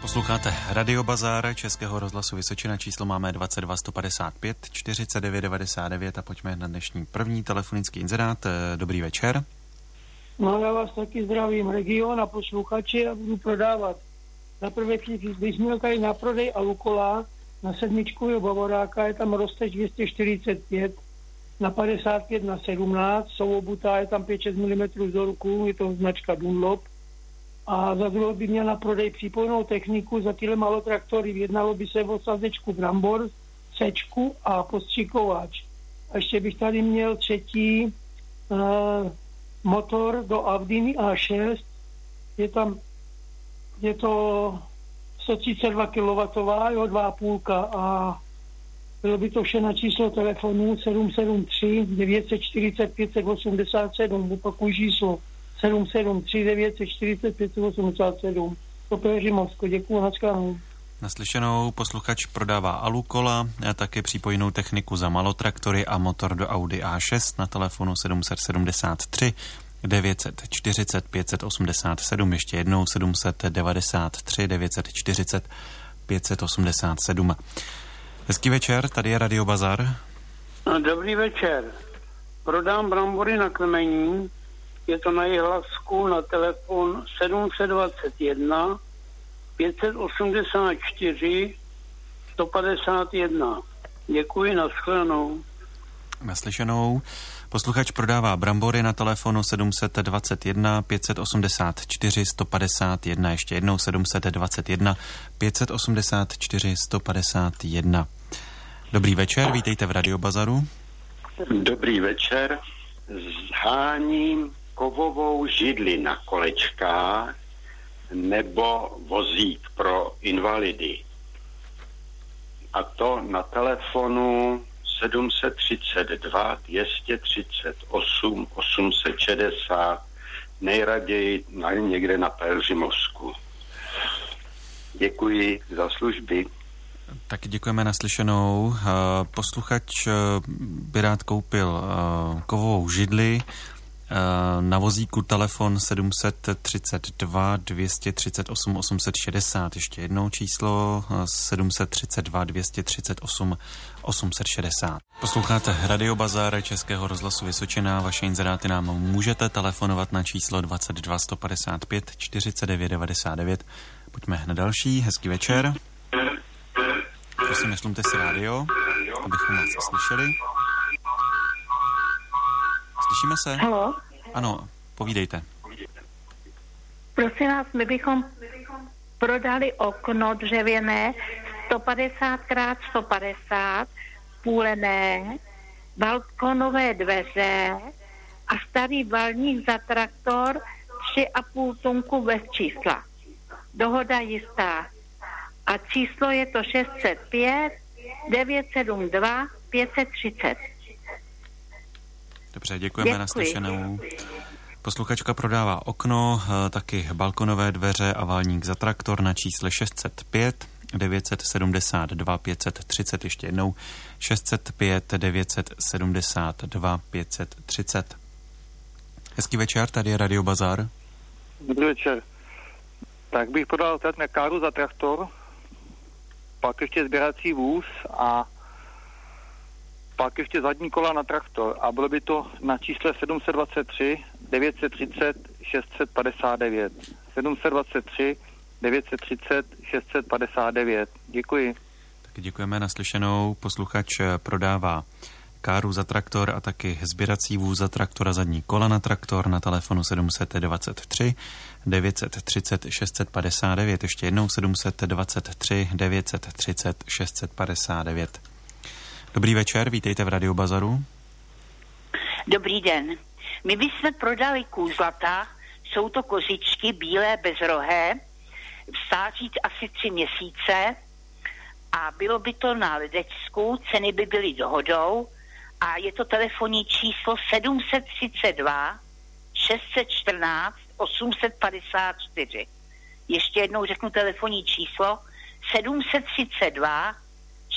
Posloucháte Radio Bazar Českého rozhlasu Vysočina, číslo máme 22 155 49 99 a pojďme na dnešní první telefonický inzerát. Dobrý večer. No, já vás taky zdravím, region a posluchači, a budu prodávat. Zaprvé bych měl tady na prodej Alukola na 7 Bavoráka, je tam rozteč 245, na 55 na 17, jsou obutá, je tam 5-6 mm vzorku, je to značka Dunlop. A za druhé by měl na prodej přípojnou techniku za tyhle malotraktory. Jednalo by se o sazečku brambor, sečku a postřikovač. A ještě bych tady měl třetí motor do Audiny A6. Je to 132 kW, 2,5 a bylo by to vše na číslo telefonu 773 940 587. Opakuji číslo 773 940 587. To Peřimovsko. Děkuji, naschledanou. Naslyšenou. Posluchač prodává Alukola a také přípojnou techniku za malotraktory a motor do Audi A6 na telefonu 773 940 587. Ještě jednou 793 940 587. Hezký večer, tady je Radio Bazar. Dobrý večer. Prodám brambory na kmení. Je to na Jihlavsku na telefon 721 584 151. Děkuji, naschledanou. Naslyšenou. Posluchač prodává brambory na telefonu 721 584 151. Ještě jednou 721 584 151. Dobrý večer, vítejte v Radio Bazaru. Dobrý večer. Zháním kovovou židli na kolečkách nebo vozík pro invalidy. A to na telefonu 732 238 860, nejraději někde na Peřimovsku. Děkuji za služby. Taky děkujeme, naslyšenou. Posluchač by rád koupil kovovou židli. Na vozíku telefon 732 238 860. Ještě jednou číslo 732 238 860. Posloucháte Radio Bazar Českého rozhlasu Vysočina. Vaše inzeráty nám můžete telefonovat na číslo 22 155 49 99. Pojďme na další. Hezký večer. Prosím, neslumte si rádio, abychom vás slyšeli. Slyšíme se? Haló? Ano, povídejte. Prosím vás, my bychom prodali okno dřevěné 150x150, půlené, balkonové dveře a starý balník za traktor 3,5 tunku bez čísla. Dohoda jistá. A číslo je to 605 972 530. Dobře, děkujeme, naslyšenou. Posluchačka prodává okno, taky balkonové dveře a válník za traktor na čísle 605 972 530. Ještě jednou 605 972 530. Hezký večer, tady je Radio Bazar. Dobrý večer. Tak bych prodal káru za traktor, pak ještě sběrací vůz a pak ještě zadní kola na traktor a bylo by to na čísle 723 930 659. 723 930 659. Děkuji. Taky děkujeme, naslyšenou. Posluchač prodává káru za traktor a taky sběrací vůz za traktor a zadní kola na traktor na telefonu 723 930 659. Ještě jednou 723 930 659. Dobrý večer, vítejte v Radio Bazaru. Dobrý den. My bychom prodali kůzlata, jsou to kozičky bílé bezrohé, v stáří asi 3 měsíce a bylo by to na ledečku, ceny by byly dohodou a je to telefonní číslo 732 614 854. Ještě jednou řeknu telefonní číslo 732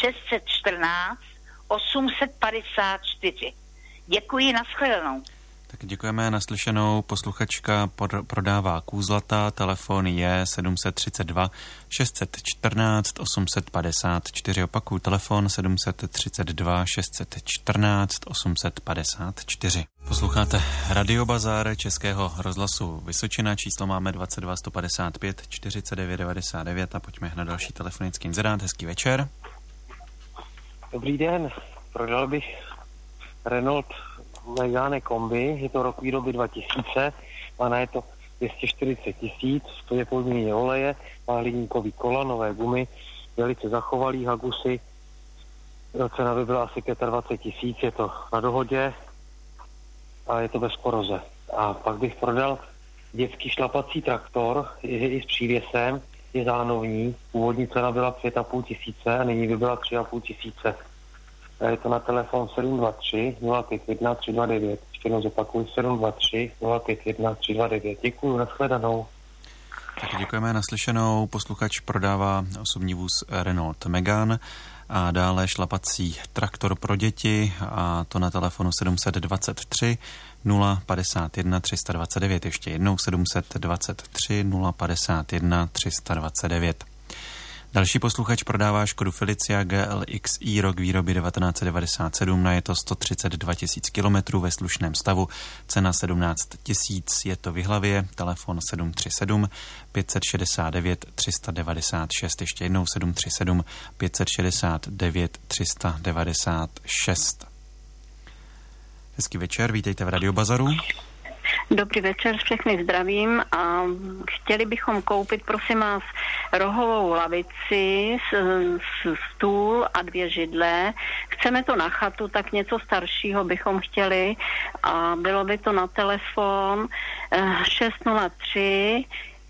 614 854. Děkuji, nashledanou. Tak děkujeme, naslyšenou. Posluchačka prodává kůzlata, telefon je 732 614 854. Opakuju, telefon 732 614 854. Posloucháte Radiobazar Českého rozhlasu Vysočina, číslo máme 22 155 49 99 a pojďme na další telefonický inzerát. Hezký večer. Dobrý den, prodal bych Renault Megane kombi, je to rok výroby 2000, má je to 240 000, stojí po výměně oleje, má hliníkový kola, nové gumy, velice zachovalý Hagusy, cena by byla asi 25 000, je to na dohodě a je to bez koroze. A pak bych prodal dětský šlapací traktor, je i s přívěsem, je zánovní, původní cena byla 5 500 a nyní by byla 3 500. Je to na telefon 723 051 329. Ještě jednou zopakuju 723 051 329. Děkuju, nashledanou. Tak děkujeme, naslyšenou. Posluchač prodává osobní vůz Renault Megane a dále šlapací traktor pro děti a to na telefonu 723 051 329. Ještě jednou 723 051 329. Další posluchač prodává Škodu Felicia GLXi, rok výroby 1997, na je to 132 000 km ve slušném stavu, cena 17 000, je to v Jihlavě, telefon 737 569 396, ještě jednou 737 569 396. Hezký večer, vítejte v Radiobazaru. Dobrý večer, všechny zdravím a chtěli bychom koupit, prosím vás, rohovou lavici, stůl a 2 židle. Chceme to na chatu, tak něco staršího bychom chtěli a bylo by to na telefon 603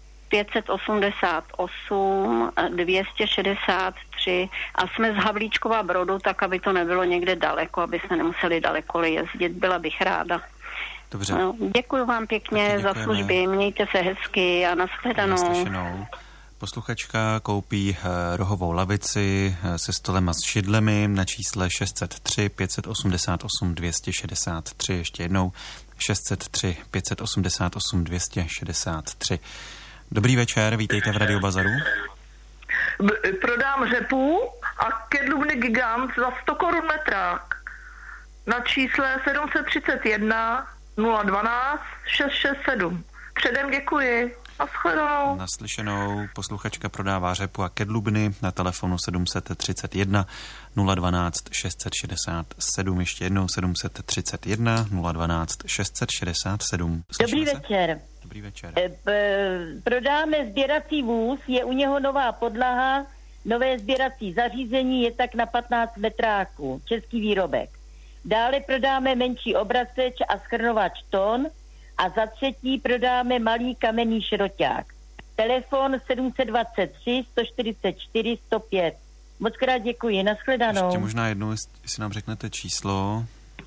588 263 a jsme z Havlíčkova Brodu, tak aby to nebylo někde daleko, aby jsme nemuseli daleko jezdit. Byla bych ráda. Dobře. No, děkuji vám pěkně za služby, mějte se hezky a nashledanou. Naslyšenou. Posluchačka koupí rohovou lavici se stolem a s židlemi na čísle 603 588 263, ještě jednou 603 588 263. Dobrý večer, vítejte v Radiobazaru. Prodám řepu a kedlubny Gigant za 100 korun metrák na čísle 731 012 667. Předem děkuji. Nashledanou. Naslyšenou. Posluchačka prodává řepu a kedlubny na telefonu 731 012 667. Ještě jednou 731 012 667. Dobrý večer. Dobrý večer. Prodáme sběrací vůz, je u něho nová podlaha, nové sběrací zařízení, je tak na 15 metráků. Český výrobek. Dále prodáme menší obraceč a schrnovač ton a za třetí prodáme malý kamenný šroťák. Telefon 723 144 105. Moc krát děkuji, nashledanou. Ještě možná jednou, jestli nám řeknete číslo.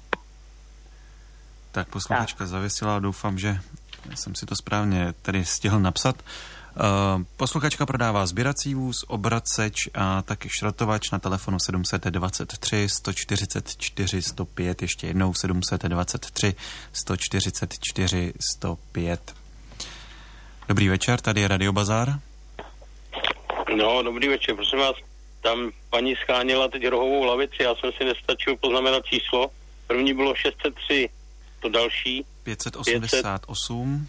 Tak posluchačka zavěsila, doufám, že jsem si to správně tady stihl napsat. Posluchačka prodává sběrací vůz, obraceč a taky šrotovač na telefonu 723 144 105, ještě jednou 723 144 105. Dobrý večer, tady je Radiobazar. No, dobrý večer, prosím vás, tam paní scháněla teď rohovou lavici, já jsem si nestačil poznamenat číslo. První bylo 603, to další 588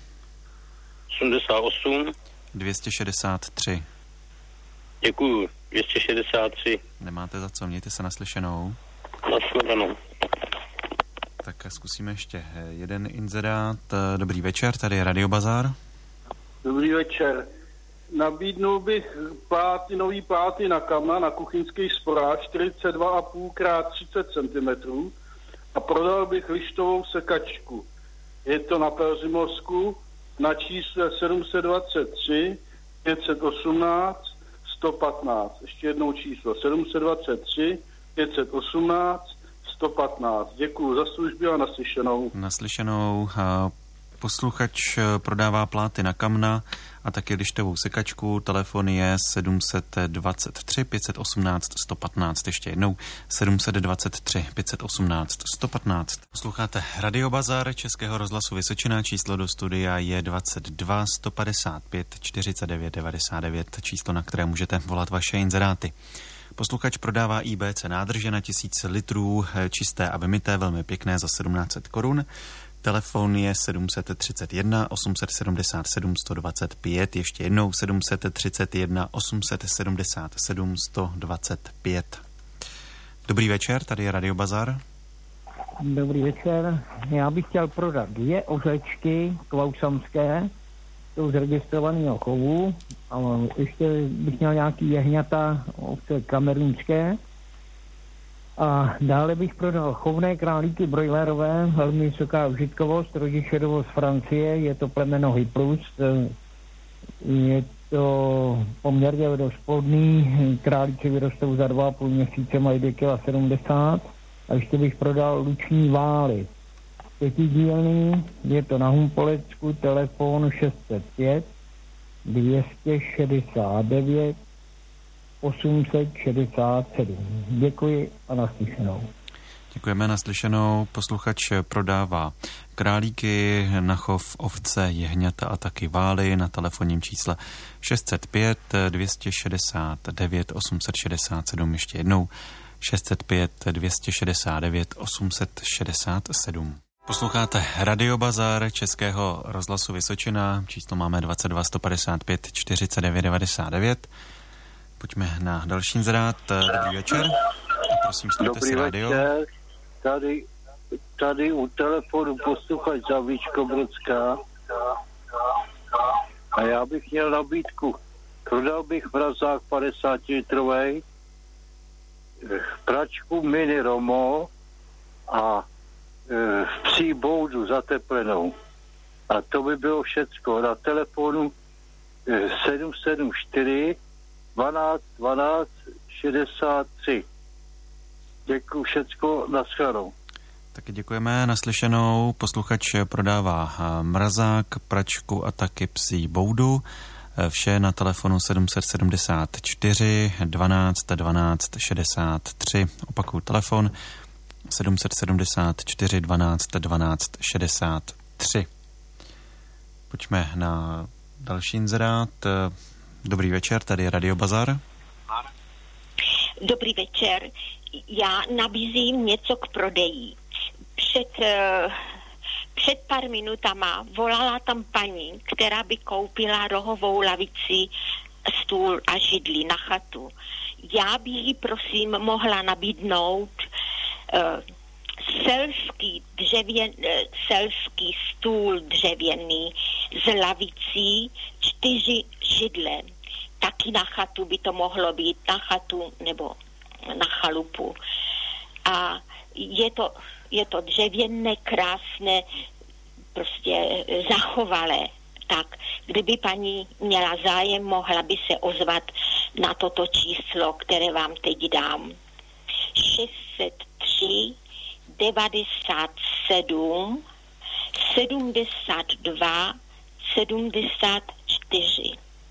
88 263. Děkuju, 263. Nemáte za co, mějte se naslyšenou. Nashledanou. Tak zkusíme ještě jeden inzerát. Dobrý večer, tady je Radiobazar. Dobrý večer. Nabídnul bych nový pláty na kamna na kuchyňský sporák 42,5 x 30 cm a prodal bych lištovou sekačku. Je to na Pelzimorsku na čísle 723 518 115. Ještě jednou číslo 723 518 115. Děkuju za služby a naslyšenou. Naslyšenou. Posluchač prodává pláty na kamna a taky lištovou sekačku. Telefon je 723 518 115, ještě jednou 723 518 115. Posloucháte Radio Bazar Českého rozhlasu Vysočina, číslo do studia je 22 155 49 99, číslo, na které můžete volat vaše inzeráty. Posluchač prodává IBC nádrže na 1000 litrů, čisté a vymyté, velmi pěkné, za 1700 korun. Telefon je 731 877 125, ještě jednou 731 877 125. Dobrý večer, tady je Radio Bazar. Dobrý večer, já bych chtěl prodat 2 ořečky klausamské, jsou z registrovaného chovu, a ještě bych měl nějaký jehňata ovce kamerunské. A dále bych prodal chovné králíky brojlerové, velmi vysoká užitkovost, rodičerovo z Francie, je to plemeno Hyprus, je to poměrně dost plodný, králíci vyrostou za 2,5 měsíce, mají 2,70 kg. A ještě bych prodal luční vály. 5dílný, je to na Humpolecku, telefon 605 269 867. Děkuji a naslyšenou. Děkujeme, naslyšenou. Posluchač prodává králíky na chov, ovce, jehňata a taky vály na telefonním čísle 605 269 867, ještě jednou 605 269 867. Posloucháte Radio Bazar Českého rozhlasu Vysočina, číslo máme 22 155 49 99. Pojďme na další inzerát. Dobrý večer. Prosím, stavte si rádio. Dobrý večer. Tady u telefonu posluchač za Víčkobrodská. A já bych měl nabídku. Prodal bych mrazák 50 litrovej, pračku Mini Romo a psí boudu zateplenou. A to by bylo všecko. Na telefonu 774 12 12 63. Děkuji, všecko, naschledanou. Taky děkujeme, naslyšenou. Posluchač prodává mrazák, pračku a taky psí boudu. Vše na telefonu 774 12 12 63. Opakuju telefon 774 12 12 63. Pojďme na další inzerát. Dobrý večer, tady je Radio Bazar. Dobrý večer. Já nabízím něco k prodeji. Před pár minutama volala tam paní, která by koupila rohovou lavici, stůl a židli na chatu. Já bych jí prosím mohla nabídnout selský stůl dřevěný z lavicí, 4 židle. Taky na chatu by to mohlo být, na chatu nebo na chalupu. A je to dřevěné, krásné, prostě zachovalé. Tak, kdyby paní měla zájem, mohla by se ozvat na toto číslo, které vám teď dám. 603 97 72 74.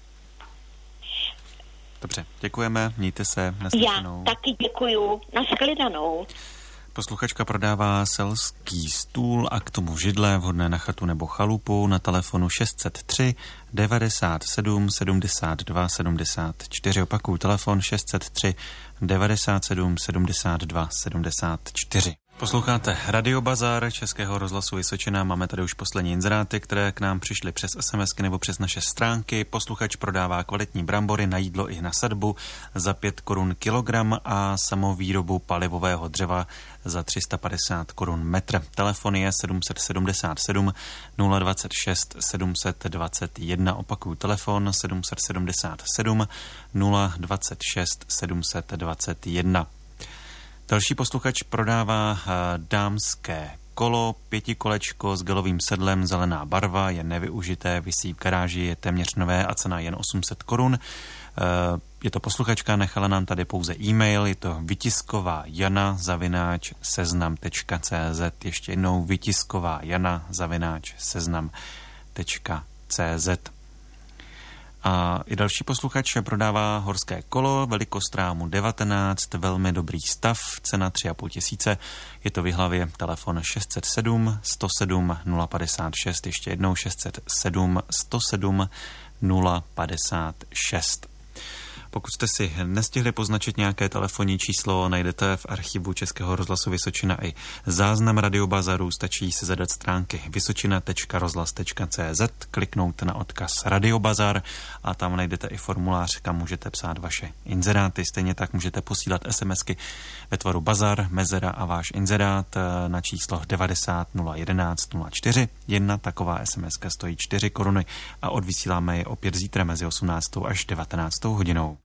Dobře, děkujeme, mějte se, naslyšenou. Já taky děkuju, nashledanou. Posluchačka prodává selský stůl a k tomu židle vhodné na chatu nebo chalupu na telefonu 603 97 72 74. Opakuju telefon 603 97 72 74. Posloucháte Radio Bazar Českého rozhlasu Vysočina. Máme tady už poslední inzeráty, které k nám přišly přes SMSky nebo přes naše stránky. Posluchač prodává kvalitní brambory na jídlo i na sadbu za 5 korun kilogram a samovýrobu palivového dřeva za 350 korun metr. Telefon je 777 026 721. Opakuju telefon 777 026 721. Další posluchač prodává dámské kolo, 5kolečko s gelovým sedlem, zelená barva, je nevyužité, visí v garáži, je téměř nové a cena jen 800 korun. Je to posluchačka, nechala nám tady pouze e-mail, je to vytiskovajana@seznam.cz, ještě jednou vytiskovajana@seznam.cz. A i další posluchač prodává horské kolo, velikost rámu 19, velmi dobrý stav, cena 3,5 tisíce. Je to v Jihlavě, telefon 607 107 056, ještě jednou 607 107 056. Pokud jste si nestihli poznačit nějaké telefonní číslo, najdete v archivu Českého rozhlasu Vysočina i záznam Radiobazaru, stačí si zadat stránky vysočina.rozhlas.cz, kliknout na odkaz Radiobazar a tam najdete i formulář, kam můžete psát vaše inzeráty. Stejně tak můžete posílat SMSky ve tvaru Bazar, Mezera a váš inzerát na číslo 90 011 04. Jedna taková SMSka stojí 4 koruny a odvysíláme je opět zítra mezi 18. až 19. hodinou.